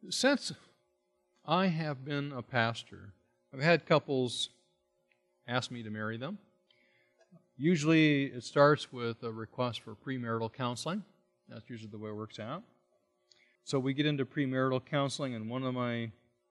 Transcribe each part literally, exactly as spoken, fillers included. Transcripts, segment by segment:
Since I have been a pastor, I've had couples ask me to marry them. Usually it starts with a request for premarital counseling. That's usually the way it works out. So we get into premarital counseling, and one of my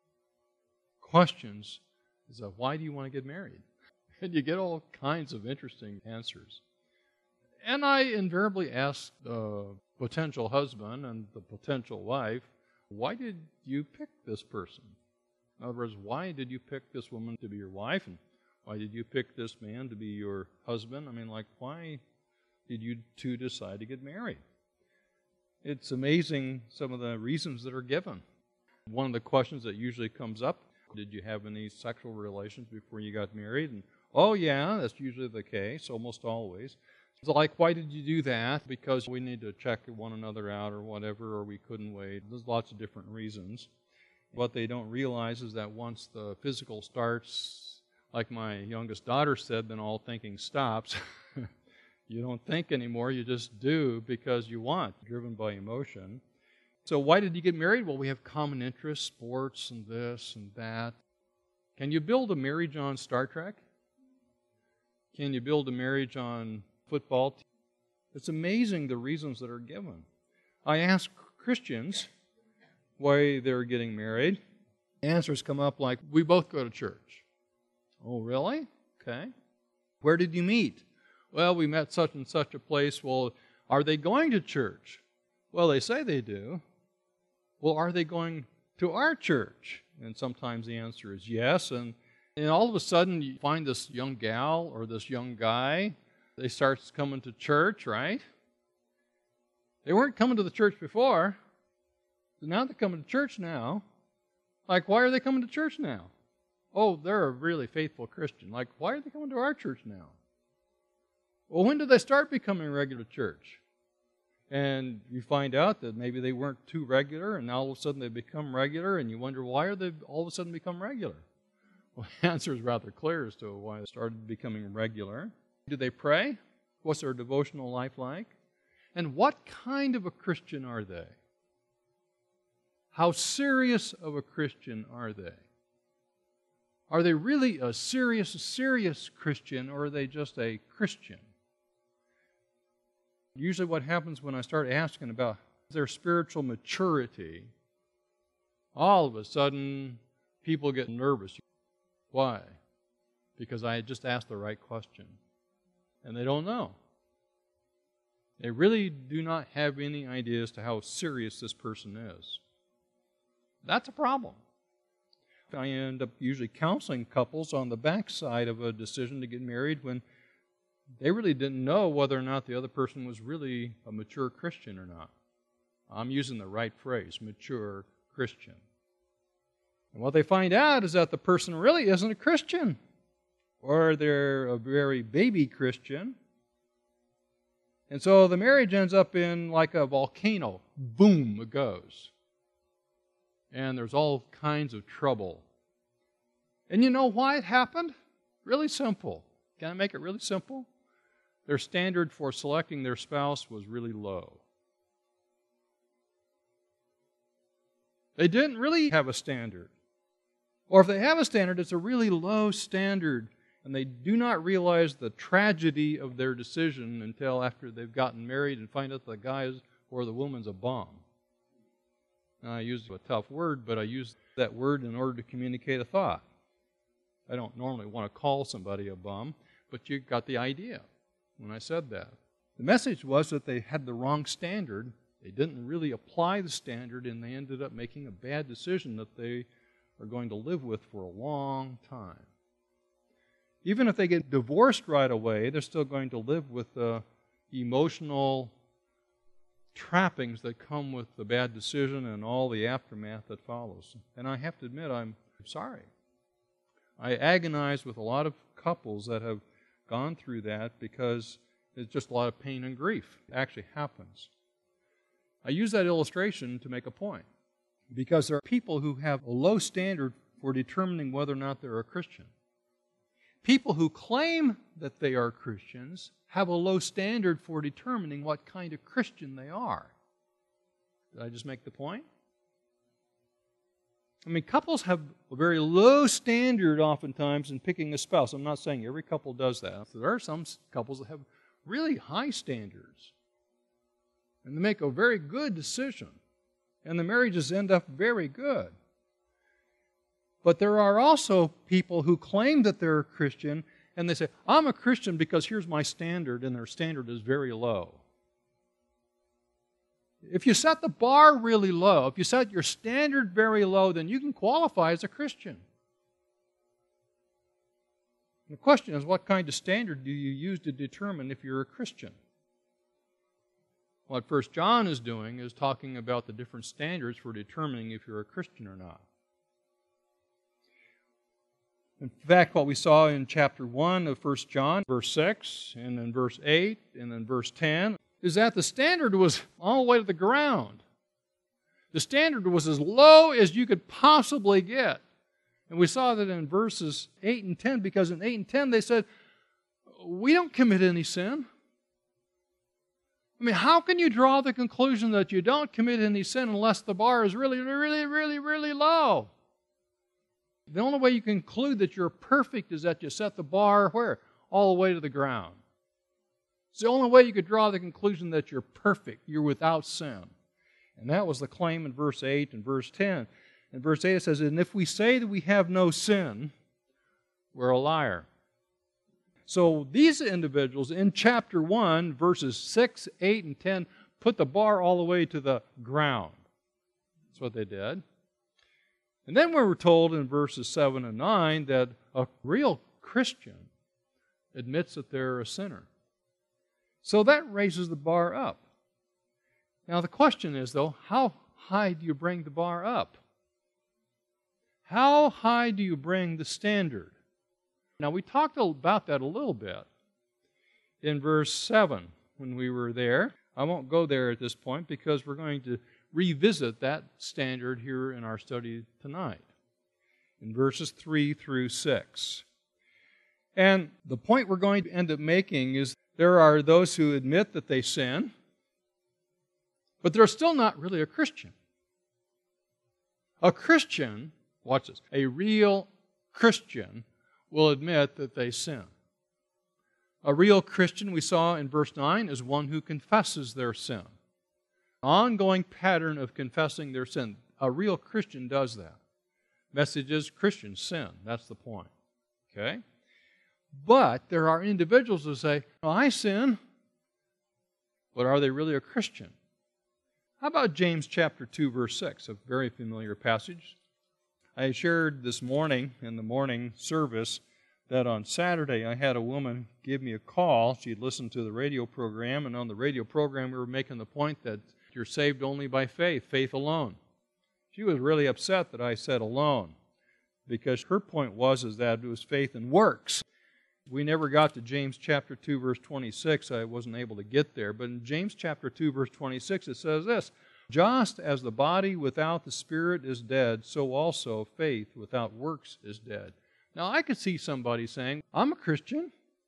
questions is, uh, why do you want to get married? And you get all kinds of interesting answers. And I invariably ask the potential husband and the potential wife, why did you pick this person? In other words, why did you pick this woman to be your wife? And why did you pick this man to be your husband? I mean, like, why did you two decide to get married? It's amazing some of the reasons that are given. One of the questions that usually comes up, did you have any sexual relations before you got married? And, oh yeah, that's usually the case, almost always. It's like, why did you do that? Because we need to check one another out or whatever, or we couldn't wait. There's lots of different reasons. What they don't realize is that once the physical starts, like my youngest daughter said, then all thinking stops. You don't think anymore, you just do because you want, driven by emotion. So why did you get married? Well, we have common interests, sports and this and that. Can you build a marriage on Star Trek? Can you build a marriage on football? It's amazing the reasons that are given. I ask Christians why they're getting married. Answers come up like, we both go to church. Oh, really? Okay. Where did you meet? Well, we met such and such a place. Well, are they going to church? Well, they say they do. Well, are they going to our church? And sometimes the answer is yes. And, and all of a sudden, you find this young gal or this young guy. They start coming to church, right? They weren't coming to the church before. So now they're coming to church now. Like, why are they coming to church now? Oh, they're a really faithful Christian. Like, why are they coming to our church now? Well, when did they start becoming regular church? And you find out that maybe they weren't too regular, and now all of a sudden they become regular, and you wonder, why are they all of a sudden become regular? Well, the answer is rather clear as to why they started becoming regular. Do they pray? What's their devotional life like? And what kind of a Christian are they? How serious of a Christian are they? Are they really a serious, serious Christian, or are they just a Christian? Usually what happens when I start asking about their spiritual maturity, all of a sudden people get nervous. Why? Because I had just asked the right question. And they don't know. They really do not have any idea as to how serious this person is. That's a problem. I end up usually counseling couples on the backside of a decision to get married when they really didn't know whether or not the other person was really a mature Christian or not. I'm using the right phrase, mature Christian. And what they find out is that the person really isn't a Christian, or they're a very baby Christian. And so the marriage ends up in like a volcano. Boom, it goes. And there's all kinds of trouble. And you know why it happened? Really simple. Can I make it really simple? Their standard for selecting their spouse was really low. They didn't really have a standard. Or if they have a standard, it's a really low standard. And they do not realize the tragedy of their decision until after they've gotten married and find out the guy or the woman's a bum. Now, I use a tough word, but I use that word in order to communicate a thought. I don't normally want to call somebody a bum, but you got the idea when I said that. The message was that they had the wrong standard. They didn't really apply the standard, and they ended up making a bad decision that they are going to live with for a long time. Even if they get divorced right away, they're still going to live with the emotional trappings that come with the bad decision and all the aftermath that follows. And I have to admit, I'm sorry. I agonize with a lot of couples that have gone through that because it's just a lot of pain and grief. It actually happens. I use that illustration to make a point, because there are people who have a low standard for determining whether or not they're a Christian. People who claim that they are Christians have a low standard for determining what kind of Christian they are. Did I just make the point? I mean, couples have a very low standard oftentimes in picking a spouse. I'm not saying every couple does that. There are some couples that have really high standards. And they make a very good decision. And the marriages end up very good. But there are also people who claim that they're a Christian, and they say, I'm a Christian because here's my standard, and their standard is very low. If you set the bar really low, if you set your standard very low, then you can qualify as a Christian. The question is, what kind of standard do you use to determine if you're a Christian? What First John is doing is talking about the different standards for determining if you're a Christian or not. In fact, what we saw in chapter one of First John, verse six, and then verse eight, and then verse ten, is that the standard was all the way to the ground. The standard was as low as you could possibly get. And we saw that in verses eight and ten, because in eight and ten they said, we don't commit any sin. I mean, how can you draw the conclusion that you don't commit any sin unless the bar is really, really, really, really low? The only way you can conclude that you're perfect is that you set the bar where? All the way to the ground. It's the only way you could draw the conclusion that you're perfect, you're without sin. And that was the claim in verse eight and verse ten. In verse eight it says, and if we say that we have no sin, we're a liar. So these individuals in chapter one, verses six, eight, and ten, put the bar all the way to the ground. That's what they did. And then we were told in verses seven and nine that a real Christian admits that they're a sinner. So that raises the bar up. Now the question is, though, how high do you bring the bar up? How high do you bring the standard? Now we talked about that a little bit in verse seven when we were there. I won't go there at this point because we're going to revisit that standard here in our study tonight in verses three through six. And the point we're going to end up making is there are those who admit that they sin, but they're still not really a Christian. A Christian, watch this, a real Christian will admit that they sin. A real Christian, we saw in verse nine, is one who confesses their sin. Ongoing pattern of confessing their sin. A real Christian does that. Message is Christians sin. That's the point. Okay? But there are individuals who say, oh, I sin, but are they really a Christian? How about James chapter two, verse six, a very familiar passage? I shared this morning in the morning service that on Saturday I had a woman give me a call. She had listened to the radio program, and on the radio program we were making the point that you're saved only by faith, faith alone. She was really upset that I said alone, because her point was is that it was faith and works. We never got to James chapter two, verse twenty-six. I wasn't able to get there. But in James chapter two, verse twenty-six, it says this, just as the body without the spirit is dead, so also faith without works is dead. Now, I could see somebody saying, I'm a Christian.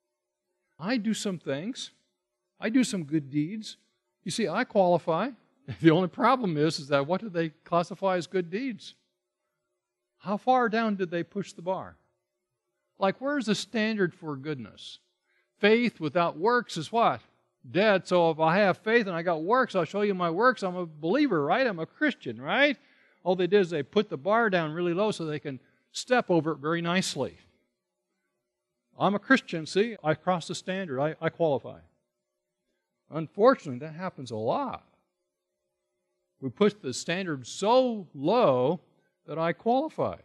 I do some things. I do some good deeds. You see, I qualify. The only problem is, is that what do they classify as good deeds? How far down did they push the bar? Like, where's the standard for goodness? Faith without works is what? Dead. So if I have faith and I got works, I'll show you my works. I'm a believer, right? I'm a Christian, right? All they did is they put the bar down really low so they can step over it very nicely. I'm a Christian, see? I crossed the standard. I, I qualify. Unfortunately, that happens a lot. We push the standard so low that I qualify.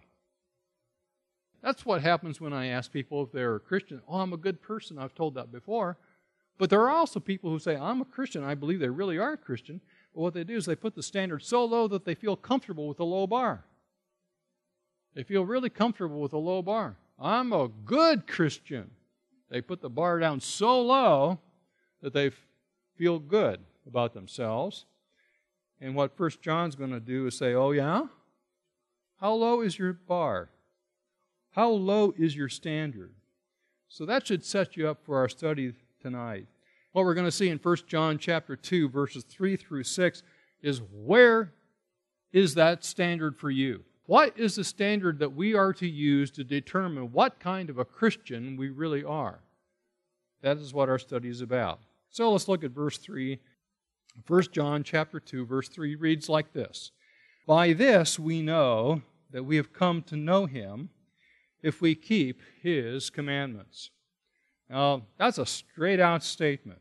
That's what happens when I ask people if they're a Christian. Oh, I'm a good person. I've told that before. But there are also people who say, I'm a Christian. I believe they really are a Christian. But what they do is they put the standard so low that they feel comfortable with the low bar. They feel really comfortable with a low bar. I'm a good Christian. They put the bar down so low that they feel good about themselves. And what First John's going to do is say, oh yeah? How low is your bar? How low is your standard? So that should set you up for our study tonight. What we're going to see in First John chapter two, verses three through six, is where is that standard for you? What is the standard that we are to use to determine what kind of a Christian we really are? That is what our study is about. So let's look at verse three. First John chapter two, verse three reads like this. By this we know that we have come to know Him if we keep His commandments. Now, that's a straight-out statement.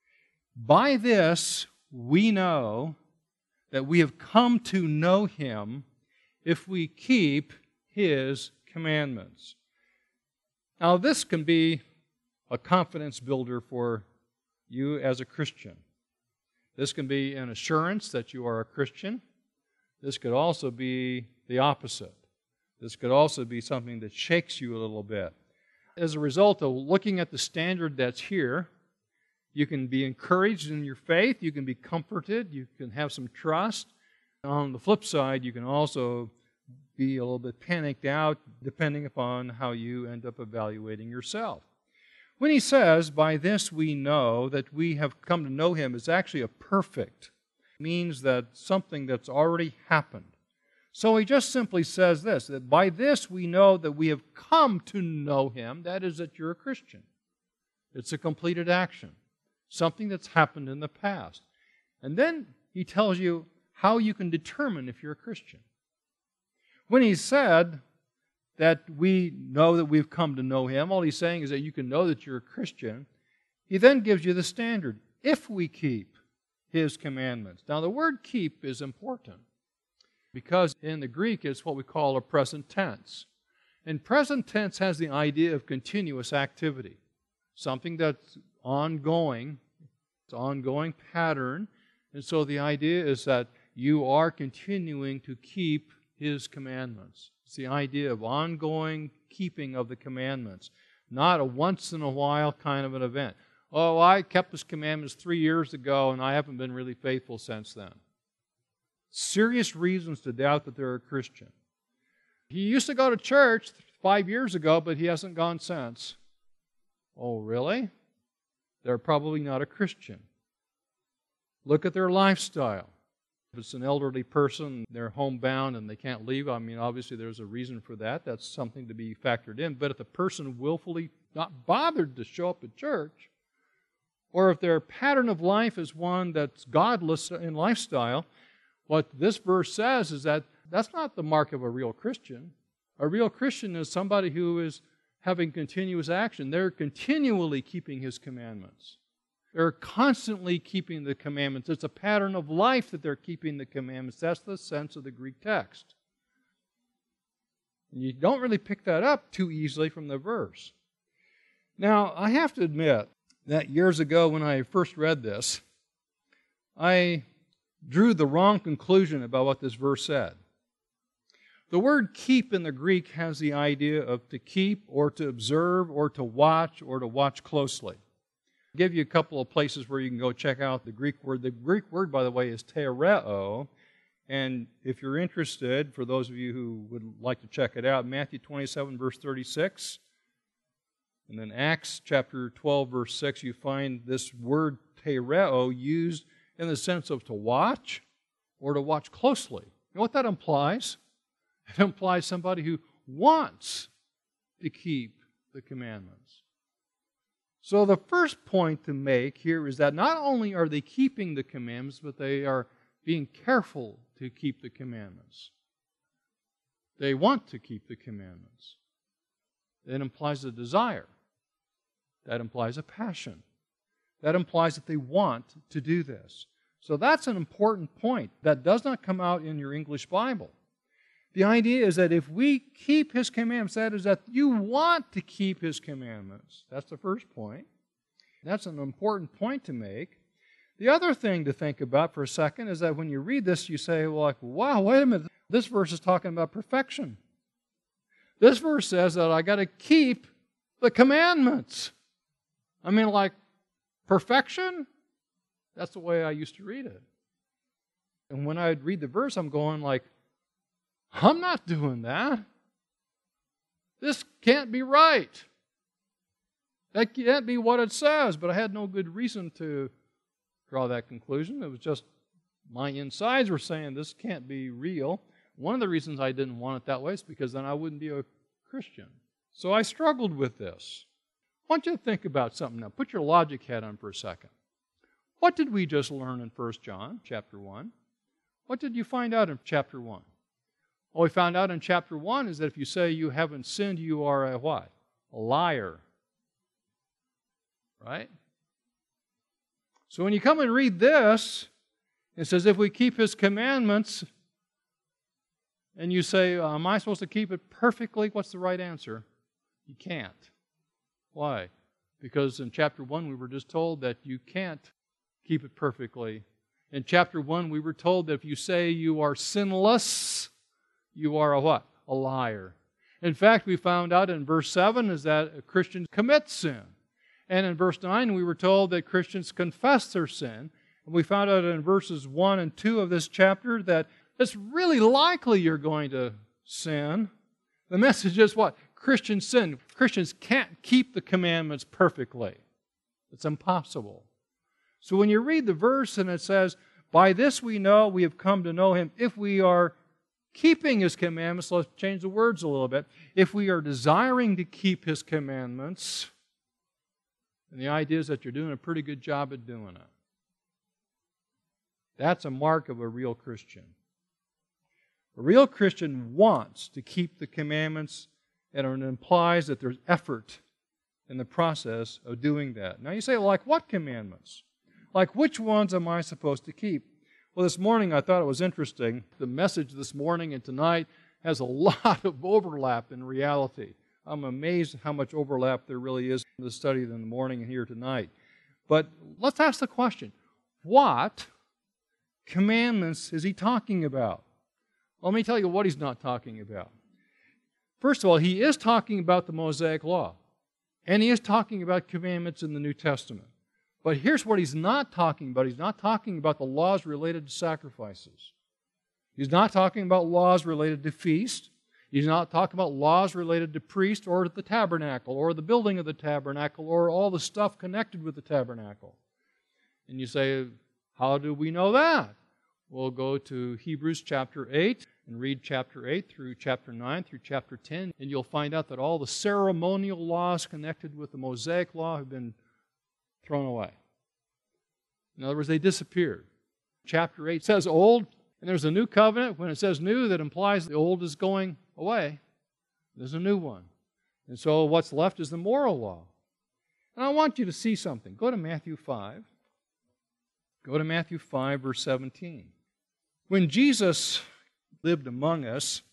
By this we know that we have come to know Him if we keep His commandments. Now, this can be a confidence builder for you as a Christian. This can be an assurance that you are a Christian. This could also be the opposite. This could also be something that shakes you a little bit. As a result of looking at the standard that's here, you can be encouraged in your faith, you can be comforted, you can have some trust. On the flip side, you can also be a little bit panicked out depending upon how you end up evaluating yourself. When he says, by this we know that we have come to know Him, is actually a perfect. It means that something that's already happened. So he just simply says this, that by this we know that we have come to know Him, that is that you're a Christian. It's a completed action, something that's happened in the past. And then he tells you how you can determine if you're a Christian. When he said that we know that we've come to know Him, all he's saying is that you can know that you're a Christian. He then gives you the standard, if we keep His commandments. Now the word keep is important because in the Greek it's what we call a present tense. And present tense has the idea of continuous activity, something that's ongoing, it's an ongoing pattern. And so the idea is that you are continuing to keep His commandments. It's the idea of ongoing keeping of the commandments, not a once-in-a-while kind of an event. Oh, I kept His commandments three years ago and I haven't been really faithful since then. Serious reasons to doubt that they're a Christian. He used to go to church five years ago, but he hasn't gone since. Oh, really? They're probably not a Christian. Look at their lifestyle. If it's an elderly person, they're homebound and they can't leave, I mean, obviously there's a reason for that. That's something to be factored in. But if the person willfully not bothered to show up at church, or if their pattern of life is one that's godless in lifestyle, what this verse says is that that's not the mark of a real Christian. A real Christian is somebody who is having continuous action. They're continually keeping His commandments. They're constantly keeping the commandments. It's a pattern of life that they're keeping the commandments. That's the sense of the Greek text. And you don't really pick that up too easily from the verse. Now, I have to admit that years ago when I first read this, I drew the wrong conclusion about what this verse said. The word keep in the Greek has the idea of to keep or to observe or to watch or to watch closely. I'll give you a couple of places where you can go check out the Greek word. The Greek word, by the way, is tereo. And if you're interested, for those of you who would like to check it out, Matthew twenty-seven, verse thirty-six, and then Acts chapter twelve, verse six, you find this word tereo used in the sense of to watch or to watch closely. You know what that implies? It implies somebody who wants to keep the commandments. So the first point to make here is that not only are they keeping the commandments, but they are being careful to keep the commandments. They want to keep the commandments. That implies a desire. That implies a passion. That implies that they want to do this. So that's an important point that does not come out in your English Bible. The idea is that if we keep His commandments, that is that you want to keep His commandments. That's the first point. That's an important point to make. The other thing to think about for a second is that when you read this, you say, well, like, wow, wait a minute. This verse is talking about perfection. This verse says that I got to keep the commandments. I mean, like, perfection? That's the way I used to read it. And when I'd read the verse, I'm going like, I'm not doing that. This can't be right. That can't be what it says, but I had no good reason to draw that conclusion. It was just my insides were saying this can't be real. One of the reasons I didn't want it that way is because then I wouldn't be a Christian. So I struggled with this. I want you to think about something now. Put your logic hat on for a second. What did we just learn in First John chapter one? What did you find out in chapter one? What we found out in chapter one is that if you say you haven't sinned, you are a what? A liar. Right? So when you come and read this, it says if we keep His commandments, and you say, am I supposed to keep it perfectly? What's the right answer? You can't. Why? Because in chapter one we were just told that you can't keep it perfectly. In chapter one we were told that if you say you are sinless, you are a what? A liar. In fact, we found out in verse seven is that Christians commit sin. And in verse nine we were told that Christians confess their sin. And we found out in verses one and two of this chapter that it's really likely you're going to sin. The message is what? Christians sin. Christians can't keep the commandments perfectly. It's impossible. So when you read the verse and it says, by this we know we have come to know Him if we are keeping His commandments, let's change the words a little bit, if we are desiring to keep His commandments, and the idea is that you're doing a pretty good job at doing it. That's a mark of a real Christian. A real Christian wants to keep the commandments, and it implies that there's effort in the process of doing that. Now you say, well, like what commandments? Like which ones am I supposed to keep? Well, this morning I thought it was interesting. The message this morning and tonight has a lot of overlap in reality. I'm amazed how much overlap there really is in the study in the morning and here tonight. But let's ask the question, what commandments is he talking about? Let me tell you what he's not talking about. First of all, he is talking about the Mosaic Law. And he is talking about commandments in the New Testament. But here's what he's not talking about. He's not talking about the laws related to sacrifices. He's not talking about laws related to feast. He's not talking about laws related to priest or the tabernacle or the building of the tabernacle or all the stuff connected with the tabernacle. And you say, how do we know that? We'll go to Hebrews chapter eight and read chapter eight through chapter nine through chapter ten, and you'll find out that all the ceremonial laws connected with the Mosaic Law have been thrown away. In other words, they disappeared. Chapter eight says old, and there's a new covenant. When it says new, that implies the old is going away. There's a new one. And so what's left is the moral law. And I want you to see something. Go to Matthew five. Go to Matthew five, verse seventeen. When Jesus lived among us,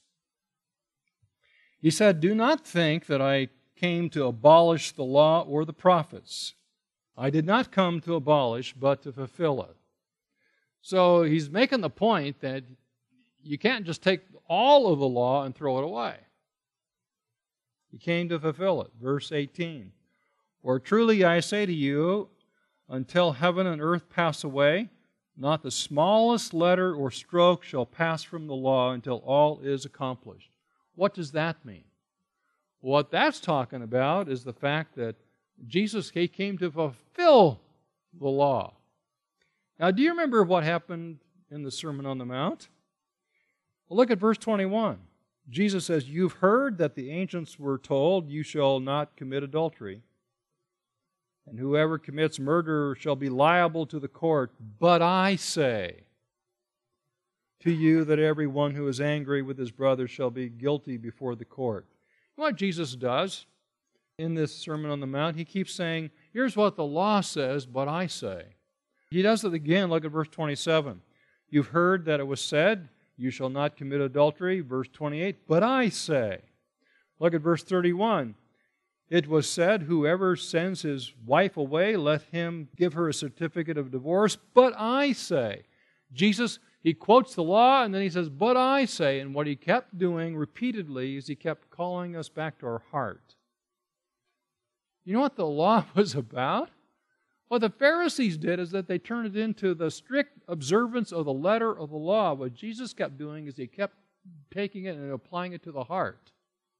He said, do not think that I came to abolish the law or the prophets. I did not come to abolish, but to fulfill it. So He's making the point that you can't just take all of the law and throw it away. He came to fulfill it. Verse eighteen. For truly I say to you, until heaven and earth pass away, not the smallest letter or stroke shall pass from the law until all is accomplished. What does that mean? What that's talking about is the fact that Jesus came to fulfill the law. Now, do you remember what happened in the Sermon on the Mount? Well, look at verse twenty-one. Jesus says, you've heard that the ancients were told, you shall not commit adultery. And whoever commits murder shall be liable to the court. But I say to you that everyone who is angry with his brother shall be guilty before the court. What Jesus does in this Sermon on the Mount, He keeps saying, here's what the law says, but I say. He does it again. Look at verse twenty-seven. You've heard that it was said, you shall not commit adultery. Verse twenty-eight, but I say. Look at verse thirty-one. It was said, whoever sends his wife away, let him give her a certificate of divorce. But I say. Jesus, He quotes the law and then He says, but I say. And what He kept doing repeatedly is He kept calling us back to our heart. You know what the law was about? What the Pharisees did is that they turned it into the strict observance of the letter of the law. What Jesus kept doing is He kept taking it and applying it to the heart.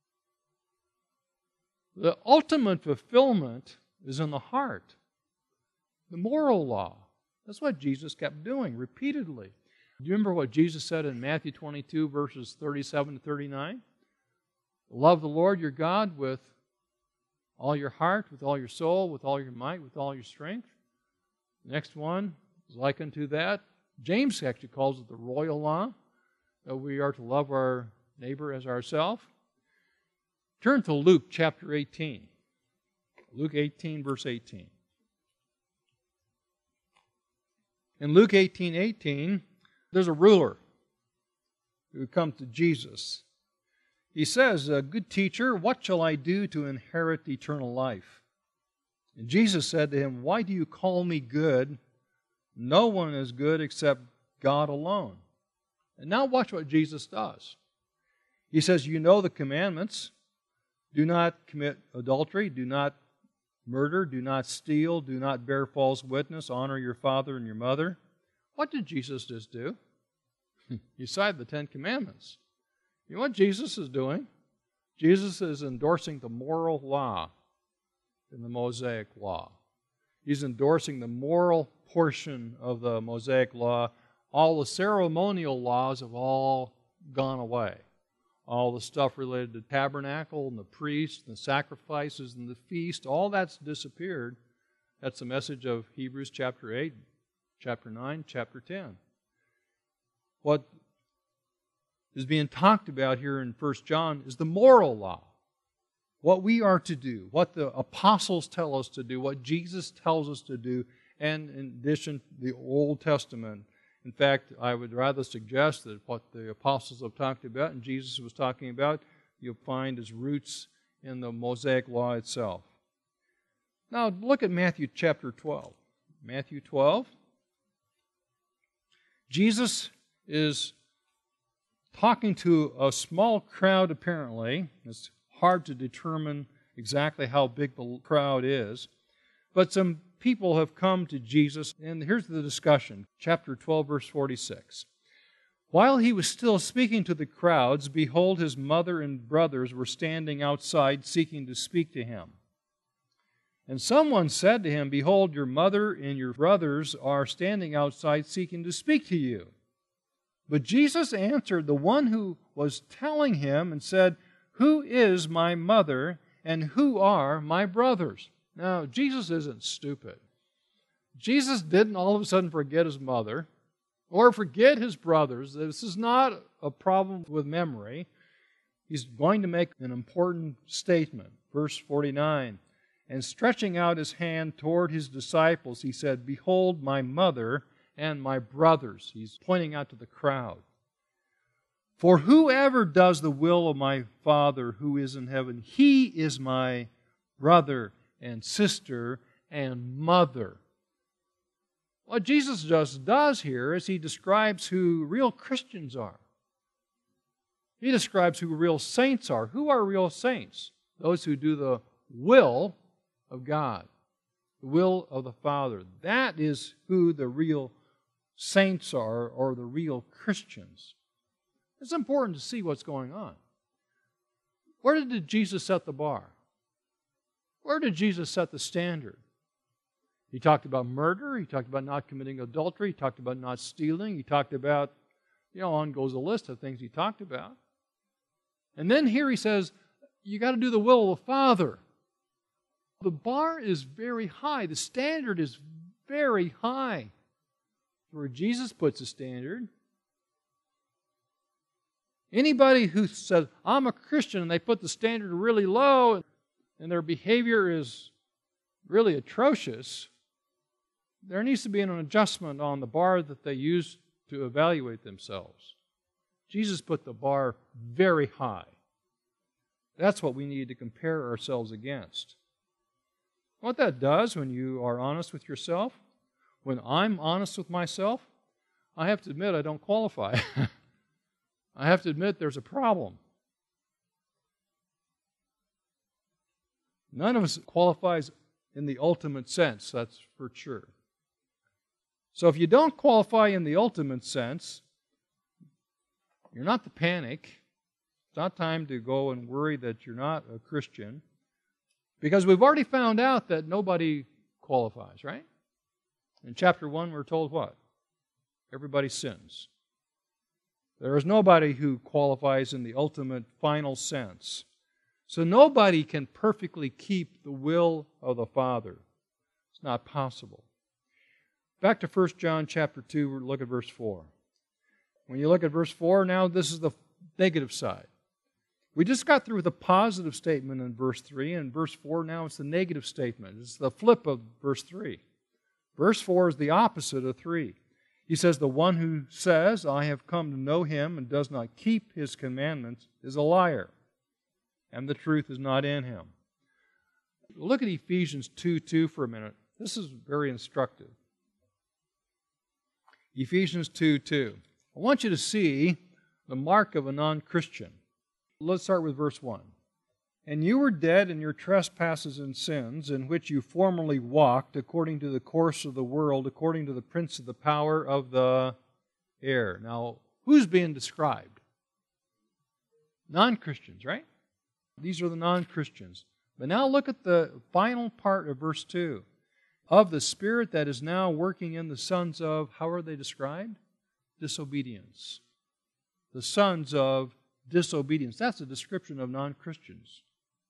The ultimate fulfillment is in the heart. The moral law. That's what Jesus kept doing repeatedly. Do you remember what Jesus said in Matthew twenty-two, verses thirty-seven to thirty-nine? Love the Lord your God with all your heart, with all your soul, with all your might, with all your strength. The next one is like unto that. James actually calls it the royal law, that we are to love our neighbor as ourselves. Turn to Luke chapter eighteen. Luke eighteen, verse eighteen. In Luke eighteen, eighteen, there's a ruler who comes to Jesus. He says, "Good teacher, what shall I do to inherit eternal life?" And Jesus said to him, "Why do you call me good? No one is good except God alone." And now watch what Jesus does. He says, "You know the commandments. Do not commit adultery. Do not murder. Do not steal. Do not bear false witness. Honor your father and your mother." What did Jesus just do? He cited the Ten Commandments. You know what Jesus is doing? Jesus is endorsing the moral law in the Mosaic Law. He's endorsing the moral portion of the Mosaic Law. All the ceremonial laws have all gone away. All the stuff related to the tabernacle and the priest and the sacrifices and the feast, all that's disappeared. That's the message of Hebrews chapter eight, chapter nine, chapter ten. What is being talked about here in First John is the moral law. What we are to do, what the apostles tell us to do, what Jesus tells us to do, and in addition, the Old Testament. In fact, I would rather suggest that what the apostles have talked about and Jesus was talking about, you'll find its roots in the Mosaic Law itself. Now, look at Matthew chapter twelve. Matthew twelve. Jesus is talking to a small crowd, apparently. It's hard to determine exactly how big the crowd is. But some people have come to Jesus, and here's the discussion. Chapter twelve, verse forty-six. "While he was still speaking to the crowds, behold, his mother and brothers were standing outside seeking to speak to him. And someone said to him, 'Behold, your mother and your brothers are standing outside seeking to speak to you.' But Jesus answered the one who was telling him and said, 'Who is my mother and who are my brothers?'" Now, Jesus isn't stupid. Jesus didn't all of a sudden forget his mother or forget his brothers. This is not a problem with memory. He's going to make an important statement. Verse forty-nine, "And stretching out his hand toward his disciples, he said, 'Behold my mother and my brothers.'" He's pointing out to the crowd. "For whoever does the will of my Father who is in heaven, he is my brother and sister and mother." What Jesus just does here is he describes who real Christians are. He describes who real saints are. Who are real saints? Those who do the will of God, the will of the Father. That is who the real saints are, or the real Christians. It's important to see what's going on. Where did Jesus set the bar? Where did Jesus set the standard? He talked about murder. He talked about not committing adultery. He talked about not stealing. He talked about, you know, on goes a list of things he talked about. And then here he says, you got to do the will of the Father. The bar is very high. The standard is very high. Where Jesus puts a standard. Anybody who says, "I'm a Christian," and they put the standard really low, and their behavior is really atrocious, there needs to be an adjustment on the bar that they use to evaluate themselves. Jesus put the bar very high. That's what we need to compare ourselves against. What that does when you are honest with yourself, when I'm honest with myself, I have to admit I don't qualify. I have to admit there's a problem. None of us qualifies in the ultimate sense, that's for sure. So if you don't qualify in the ultimate sense, you're not to panic. It's not time to go and worry that you're not a Christian, because we've already found out that nobody qualifies, right? In chapter one, we're told what? Everybody sins. There is nobody who qualifies in the ultimate final sense. So nobody can perfectly keep the will of the Father. It's not possible. Back to First John chapter two, look at verse four. When you look at verse four, now this is the negative side. We just got through with a positive statement in verse three, and verse four now it's the negative statement. It's the flip of verse three. Verse four is the opposite of three. He says, the one who says, I have come to know him and does not keep his commandments is a liar, and the truth is not in him. Look at Ephesians two two for a minute. This is very instructive. Ephesians two two. I want you to see the mark of a non-Christian. Let's start with verse one. And you were dead in your trespasses and sins, in which you formerly walked, according to the course of the world, according to the prince of the power of the air. Now, who's being described? Non-Christians, right? These are the non-Christians. But now look at the final part of verse two. Of the Spirit that is now working in the sons of, how are they described? Disobedience. The sons of disobedience. That's a description of non-Christians.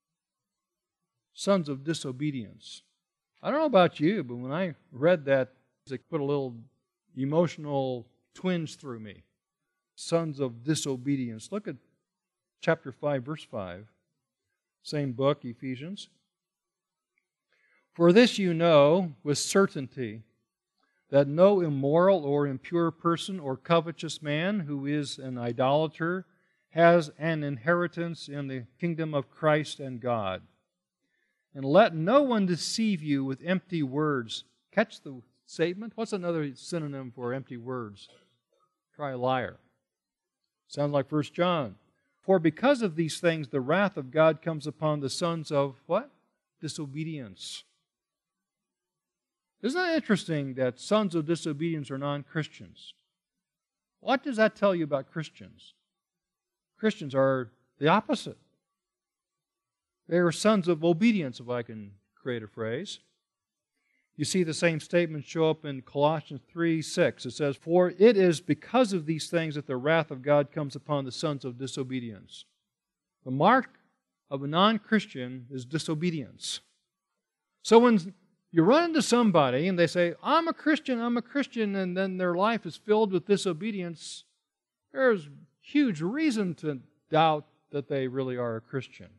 Sons of disobedience. I don't know about you, but when I read that, it put a little emotional twinge through me. Sons of disobedience. Look at chapter five, verse five. Same book, Ephesians. For this you know with certainty, that no immoral or impure person or covetous man who is an idolater has an inheritance in the kingdom of Christ and God. And let no one deceive you with empty words. Catch the statement? What's another synonym for empty words? Try a liar. Sounds like First John. For because of these things the wrath of God comes upon the sons of what? Disobedience. Isn't that interesting that sons of disobedience are non-Christians? What does that tell you about Christians? Christians are the opposite. They are sons of obedience, if I can create a phrase. You see the same statement show up in Colossians three six. It says, for it is because of these things that the wrath of God comes upon the sons of disobedience. The mark of a non-Christian is disobedience. So when you run into somebody and they say, I'm a Christian, I'm a Christian, and then their life is filled with disobedience, there's huge reason to doubt that they really are a Christian.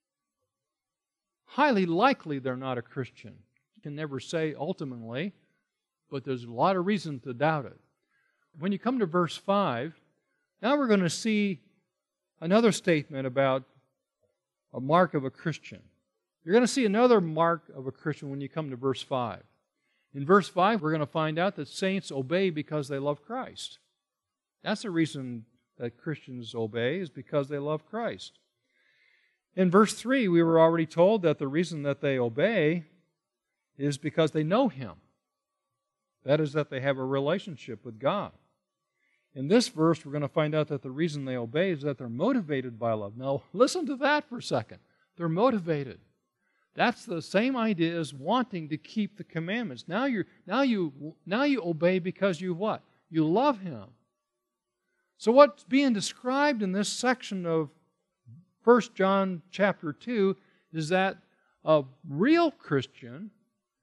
Highly likely they're not a Christian. You can never say ultimately, but there's a lot of reason to doubt it. When you come to verse five, now we're going to see another statement about a mark of a Christian. You're going to see another mark of a Christian when you come to verse five. In verse five, we're going to find out that saints obey because they love Christ. That's the reason that Christians obey, is because they love Christ. In verse three, we were already told that the reason that they obey is because they know Him. That is, that they have a relationship with God. In this verse, we're going to find out that the reason they obey is that they're motivated by love. Now, listen to that for a second. They're motivated. That's the same idea as wanting to keep the commandments. Now you now you now you obey because you what? You love Him. So what's being described in this section of First John chapter two is that a real Christian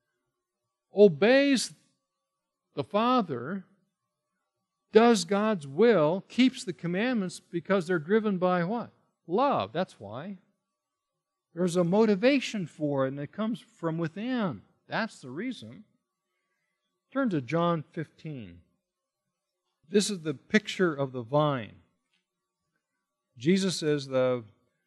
obeys the Father, does God's will, keeps the commandments because they're driven by what? Love. That's why. There's a motivation for it, and it comes from within. That's the reason. Turn to John fifteen. This is the picture of the vine. Jesus is the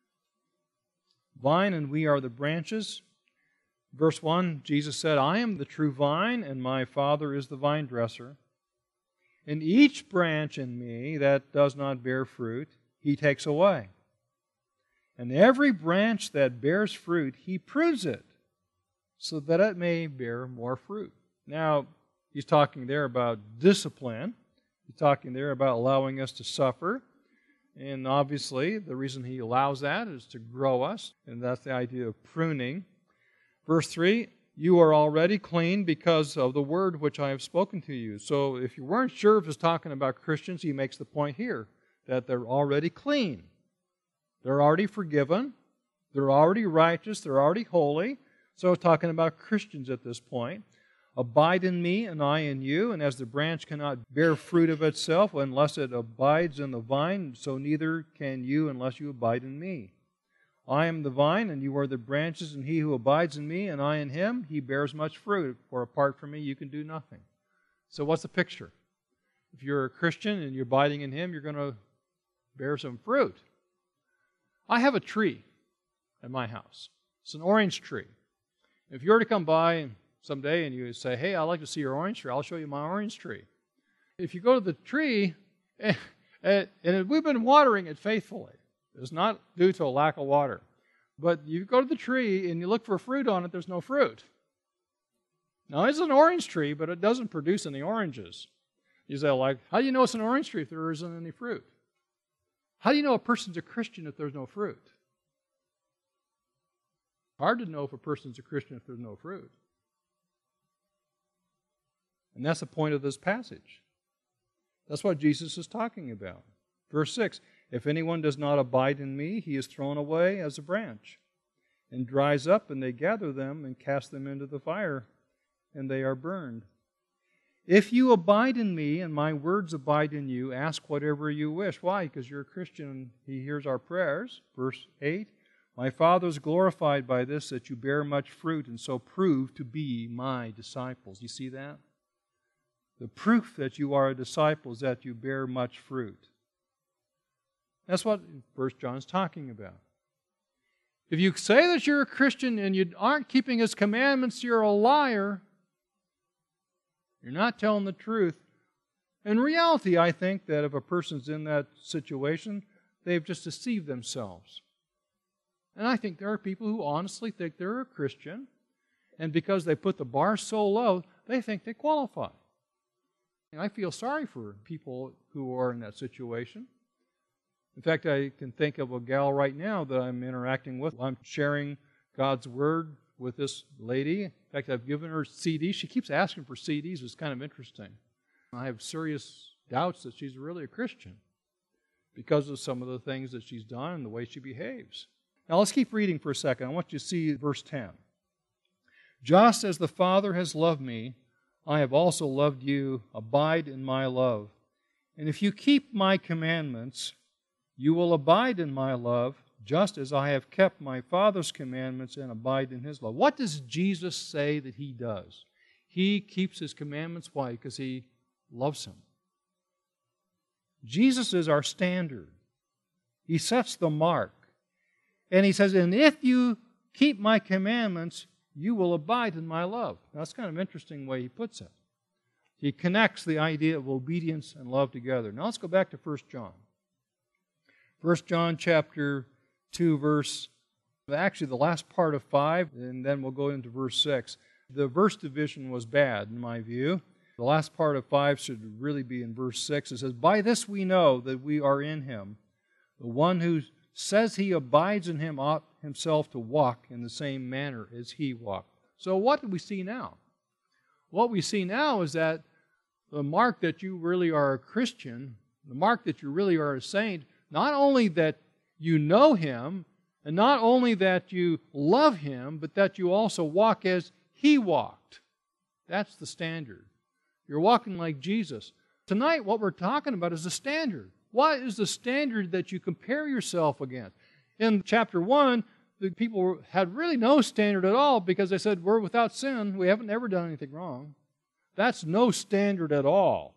vine, and we are the branches. Verse one, Jesus said, I am the true vine, and my Father is the vine dresser. And each branch in me that does not bear fruit, He takes away. And every branch that bears fruit, He prunes it, so that it may bear more fruit. Now, He's talking there about discipline. He's talking there about allowing us to suffer. And obviously, the reason He allows that is to grow us. And that's the idea of pruning. Verse three, you are already clean because of the word which I have spoken to you. So if you weren't sure if He's talking about Christians, He makes the point here. that they're already clean. They're already forgiven. They're already righteous. They're already holy. So talking about Christians at this point. Abide in me, and I in you, and as the branch cannot bear fruit of itself unless it abides in the vine, so neither can you unless you abide in me. I am the vine, and you are the branches, and he who abides in me, and I in him, he bears much fruit, for apart from me you can do nothing. So what's the picture? If you're a Christian and you're abiding in him, you're going to bear some fruit. I have a tree at my house. It's an orange tree. If you were to come by someday and you say, hey, I'd like to see your orange tree, I'll show you my orange tree. If you go to the tree, and we've been watering it faithfully. It's not due to a lack of water. But you go to the tree and you look for fruit on it, there's no fruit. Now, it's an orange tree, but it doesn't produce any oranges. You say, like, how do you know it's an orange tree if there isn't any fruit? How do you know a person's a Christian if there's no fruit? Hard to know if a person's a Christian if there's no fruit. And that's the point of this passage. That's what Jesus is talking about. Verse six, if anyone does not abide in me, he is thrown away as a branch and dries up, and they gather them and cast them into the fire, and they are burned. If you abide in me and my words abide in you, ask whatever you wish. Why? Because you're a Christian and he hears our prayers. Verse eight, my Father is glorified by this, that you bear much fruit and so prove to be my disciples. You see that? The proof that you are a disciple is that you bear much fruit. That's what First John is talking about. If you say that you're a Christian and you aren't keeping His commandments, you're a liar. You're not telling the truth. In reality, I think that if a person's in that situation, they've just deceived themselves. And I think there are people who honestly think they're a Christian, and because they put the bar so low, they think they qualify. And I feel sorry for people who are in that situation. In fact, I can think of a gal right now that I'm interacting with. I'm sharing God's Word with this lady. In fact, I've given her C Ds. She keeps asking for C Ds. It's kind of interesting. I have serious doubts that she's really a Christian because of some of the things that she's done and the way she behaves. Now, let's keep reading for a second. I want you to see verse ten. Just as the Father has loved me, I have also loved you. Abide in my love. And if you keep my commandments, you will abide in my love, just as I have kept my Father's commandments and abide in His love. What does Jesus say that He does? He keeps His commandments. Why? Because He loves Him. Jesus is our standard. He sets the mark. And He says, and if you keep my commandments, you will abide in my love. That's kind of an interesting way He puts it. He connects the idea of obedience and love together. Now let's go back to First John. First John chapter two, verse, actually the last part of five, and then we'll go into verse six. The verse division was bad in my view. The last part of five should really be in verse six. It says, by this we know that we are in Him. The one who says he abides in Him ought himself to walk in the same manner as He walked. So what do we see now? What we see now is that the mark that you really are a Christian, the mark that you really are a saint, not only that you know Him, and not only that you love Him, but that you also walk as He walked. That's the standard. You're walking like Jesus. Tonight, what we're talking about is the standard. What is the standard that you compare yourself against? In chapter one, the people had really no standard at all because they said, we're without sin. We haven't ever done anything wrong. That's no standard at all.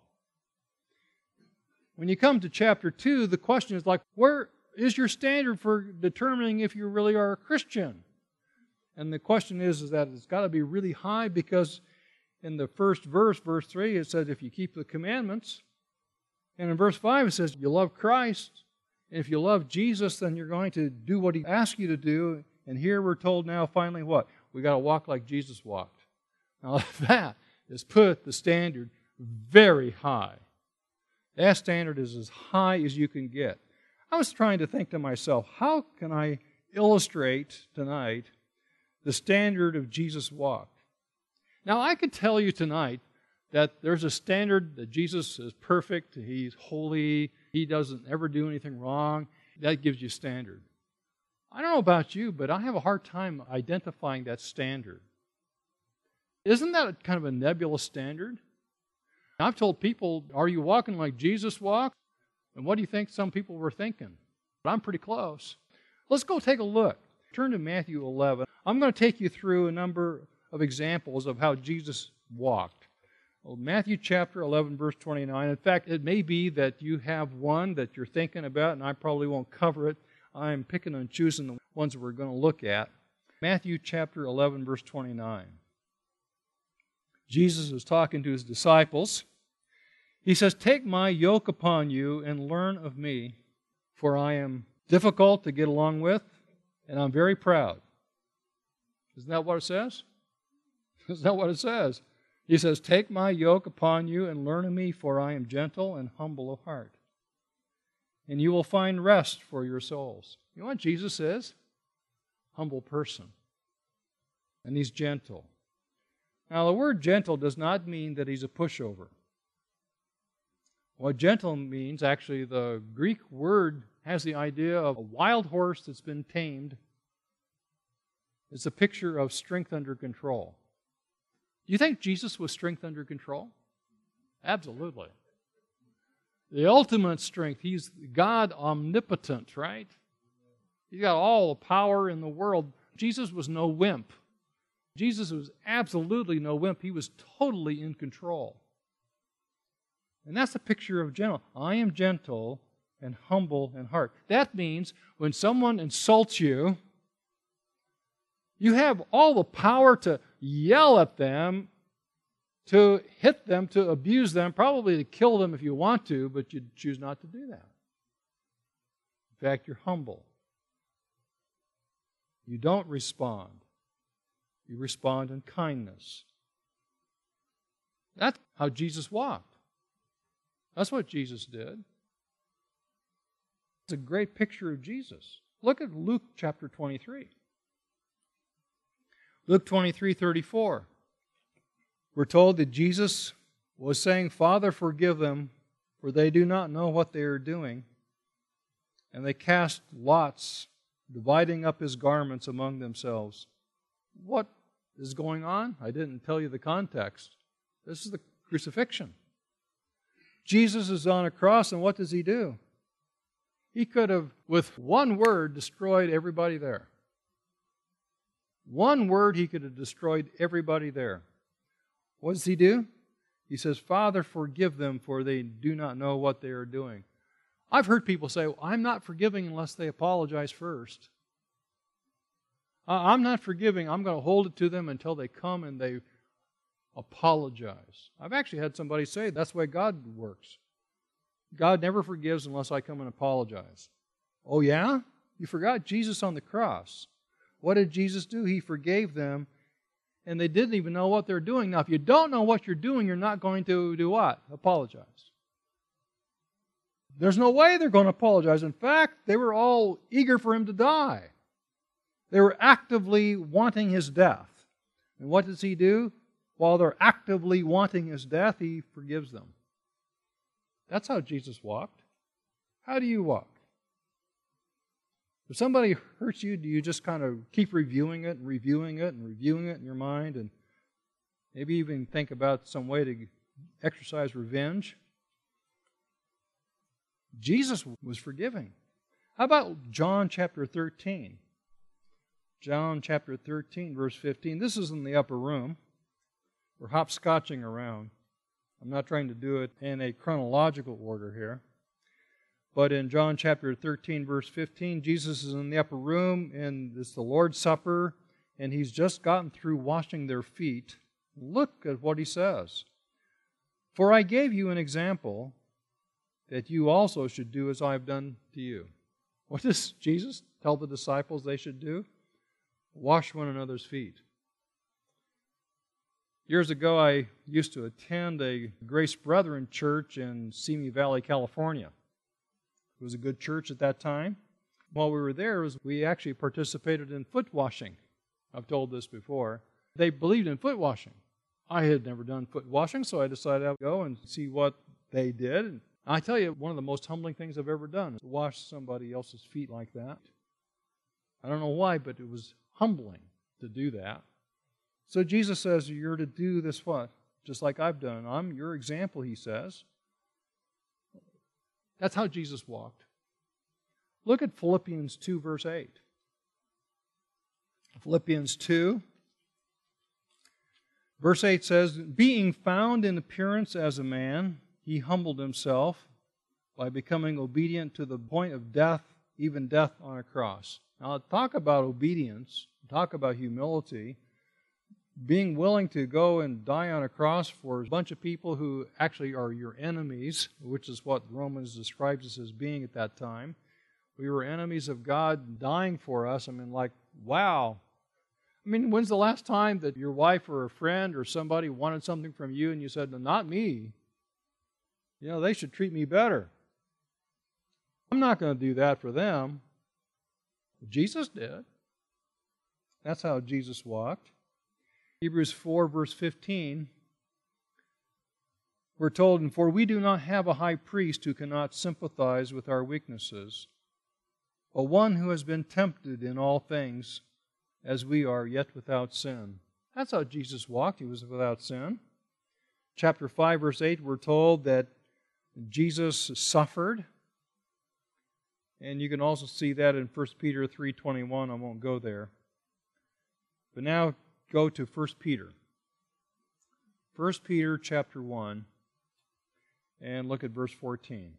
When you come to chapter two, the question is like, where is your standard for determining if you really are a Christian? And the question is, is that it's got to be really high because in the first verse, verse three, it says, if you keep the commandments. And in verse five, it says, you love Christ. And if you love Jesus, then you're going to do what He asks you to do. And here we're told now, finally, what? We got to walk like Jesus walked. Now, that is put the standard very high. That standard is as high as you can get. I was trying to think to myself, how can I illustrate tonight the standard of Jesus' walk? Now, I could tell you tonight that there's a standard that Jesus is perfect, He's holy, He doesn't ever do anything wrong. That gives you standard. I don't know about you, but I have a hard time identifying that standard. Isn't that kind of a nebulous standard? I've told people, are you walking like Jesus walked? And what do you think some people were thinking? But I'm pretty close. Let's go take a look. Turn to Matthew eleven. I'm going to take you through a number of examples of how Jesus walked. Well, Matthew chapter eleven, verse twenty-nine. In fact, it may be that you have one that you're thinking about, and I probably won't cover it. I'm picking and choosing the ones we're going to look at. Matthew chapter eleven, verse twenty-nine. Jesus is talking to his disciples. He says, "Take my yoke upon you and learn of me, for I am difficult to get along with, and I'm very proud." Isn't that what it says? Isn't that what it says? He says, "Take my yoke upon you and learn of me, for I am gentle and humble of heart. And you will find rest for your souls." You know what Jesus is? Humble person. And he's gentle. Now, the word gentle does not mean that he's a pushover. What gentle means, actually, the Greek word has the idea of a wild horse that's been tamed. It's a picture of strength under control. Do you think Jesus was strength under control? Absolutely. The ultimate strength. He's God omnipotent, right? He's got all the power in the world. Jesus was no wimp. Jesus was absolutely no wimp. He was totally in control. And that's a picture of gentle. I am gentle and humble in heart. That means when someone insults you, you have all the power to yell at them, to hit them, to abuse them, probably to kill them if you want to, but you choose not to do that. In fact, you're humble. You don't respond. You respond in kindness. That's how Jesus walked. That's what Jesus did. It's a great picture of Jesus. Look at Luke chapter twenty-three. Luke twenty-three thirty-four. We're told that Jesus was saying, "Father, forgive them, for they do not know what they are doing." And they cast lots, dividing up his garments among themselves. What is going on? I didn't tell you the context. This is the crucifixion. Jesus is on a cross, and what does he do? He could have, with one word, destroyed everybody there. One word, he could have destroyed everybody there. What does he do? He says, "Father, forgive them, for they do not know what they are doing." I've heard people say, well, "I'm not forgiving unless they apologize first. I'm not forgiving. I'm going to hold it to them until they come and they apologize." I've actually had somebody say that's the way God works. God never forgives unless I come and apologize. Oh yeah? You forgot Jesus on the cross. What did Jesus do? He forgave them, and they didn't even know what they're doing. Now, if you don't know what you're doing, you're not going to do what? Apologize. There's no way they're going to apologize. In fact, they were all eager for him to die. They were actively wanting his death. And what does he do? While they're actively wanting his death, he forgives them. That's how Jesus walked. How do you walk? If somebody hurts you, do you just kind of keep reviewing it and reviewing it and reviewing it in your mind and maybe even think about some way to exercise revenge? Jesus was forgiving. How about John chapter thirteen? John chapter thirteen, verse fifteen. This is in the upper room. We're hopscotching around. I'm not trying to do it in a chronological order here. But in John chapter thirteen, verse fifteen, Jesus is in the upper room, and it's the Lord's Supper, and he's just gotten through washing their feet. Look at what he says. "For I gave you an example that you also should do as I have done to you." What does Jesus tell the disciples they should do? Wash one another's feet. Years ago, I used to attend a Grace Brethren church in Simi Valley, California. It was a good church at that time. While we were there, we actually participated in foot washing. I've told this before. They believed in foot washing. I had never done foot washing, so I decided I'd go and see what they did. And I tell you, one of the most humbling things I've ever done is to wash somebody else's feet like that. I don't know why, but it was humbling to do that. So Jesus says you're to do this what? Just like I've done. I'm your example, he says. That's how Jesus walked. Look at Philippians two, verse eight. Philippians two, verse eight says, being found in appearance as a man, he humbled himself by becoming obedient to the point of death, even death on a cross. Now, talk about obedience, talk about humility, being willing to go and die on a cross for a bunch of people who actually are your enemies, which is what Romans describes us as being at that time. We were enemies of God dying for us. I mean, like, wow. I mean, when's the last time that your wife or a friend or somebody wanted something from you and you said, no, not me. You know, they should treat me better. I'm not going to do that for them. Jesus did. That's how Jesus walked. Hebrews four, verse fifteen, we're told, and for we do not have a high priest who cannot sympathize with our weaknesses, but one who has been tempted in all things as we are, yet without sin. That's how Jesus walked. He was without sin. Chapter five, verse eight, we're told that Jesus suffered. And you can also see that in First Peter three twenty-one. I won't go there. But now go to First Peter. First Peter chapter one, and look at verse fourteen.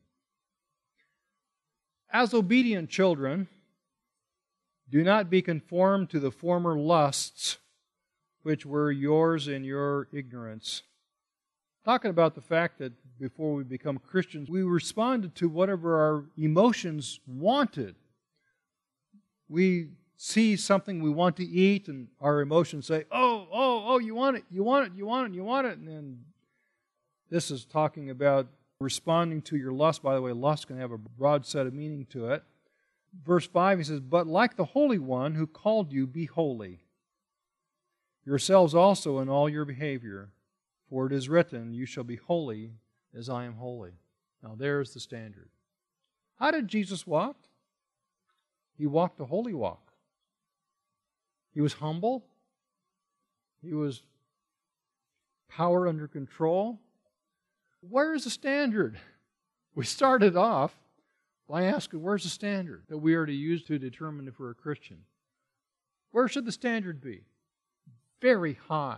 As obedient children, do not be conformed to the former lusts which were yours in your ignorance. Talking about the fact that before we become Christians, we responded to whatever our emotions wanted. We see something we want to eat, and our emotions say, oh, oh, oh, you want it, you want it, you want it, you want it. And then this is talking about responding to your lust. By the way, lust can have a broad set of meaning to it. Verse five, he says, but like the Holy One who called you, be holy. Yourselves also in all your behavior. For it is written, you shall be holy as I am holy. Now there's the standard. How did Jesus walk? He walked a holy walk. He was humble. He was power under control. Where is the standard? We started off by asking, where's the standard that we are to use to determine if we're a Christian? Where should the standard be? Very high.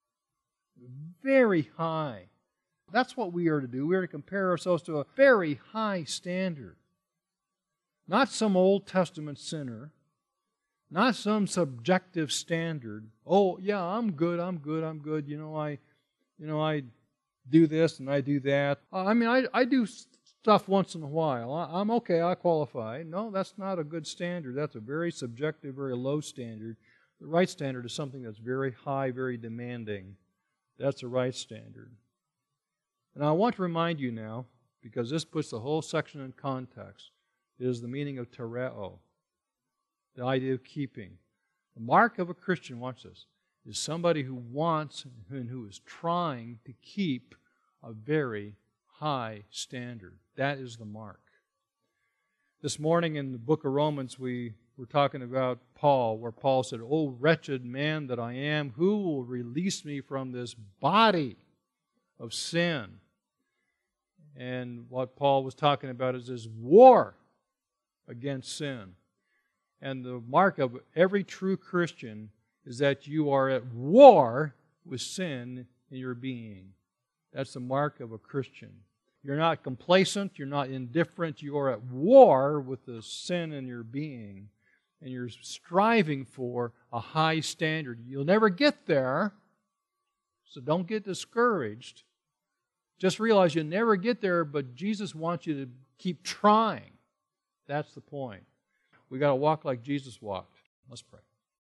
Very high. That's what we are to do. We are to compare ourselves to a very high standard. Not some Old Testament sinner. Not some subjective standard. Oh, yeah, I'm good, I'm good, I'm good. You know, I, you know, I do this and I do that. I mean, I, I do stuff once in a while. I, I'm okay, I qualify. No, that's not a good standard. That's a very subjective, very low standard. The right standard is something that's very high, very demanding. That's the right standard. And I want to remind you now, because this puts the whole section in context, is the meaning of tereo, the idea of keeping. The mark of a Christian, watch this, is somebody who wants and who is trying to keep a very high standard. That is the mark. This morning in the book of Romans, we were talking about Paul, where Paul said, "O wretched man that I am, who will release me from this body of sin?" And what Paul was talking about is this war against sin. And the mark of every true Christian is that you are at war with sin in your being. That's the mark of a Christian. You're not complacent, you're not indifferent, you are at war with the sin in your being. And you're striving for a high standard. You'll never get there, so don't get discouraged. Just realize you'll never get there, but Jesus wants you to keep trying. That's the point. We've got to walk like Jesus walked. Let's pray.